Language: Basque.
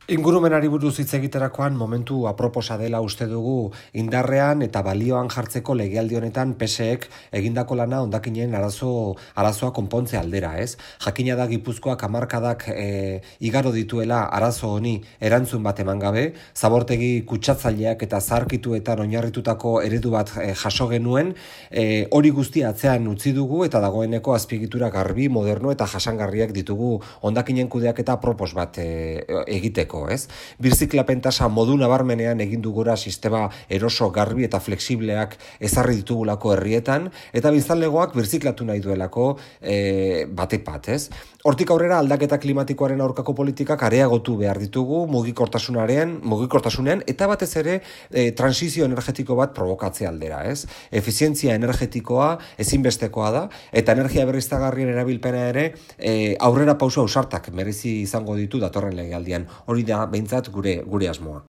Ingurumenari buruz hitz egiterakoan momentu aproposa dela uste dugu indarrean eta balioan jartzeko legealdi honetan PSEek egindako lana hondakinen arazoa konpontze aldera, ez? Jakina da Gipuzkoak hamarkadak igaro dituela arazo honi erantzun bat eman gabe, zabortegi kutsatzaileak eta zaharkituetan oinarritutako eredu bat jaso genuen, hori guztia atzean utzi dugu eta dagoeneko azpiegitura garbi, moderno eta jasangarriak ditugu hondakinen kudeaketa apropos bat egiteko. Birziklapen tasa modu nabarmenean egin dugura sistema eroso, garbi eta flexibleak ezarri ditugulako herrietan, eta biztanlegoak birziklatu nahi duelako batek bat, ez? Hortik aurrera aldaketa klimatikoaren aurkako politikak areagotu behar ditugu mugikortasunean eta batez ere transizio energetiko bat provokatze aldera, ez? Efizientzia energetikoa ezinbestekoa da eta energia berriztagarrien erabilpena ere aurrera pauso ausartak merezi izango ditu datorren legealdian. Hori da behintzat gure asmoa.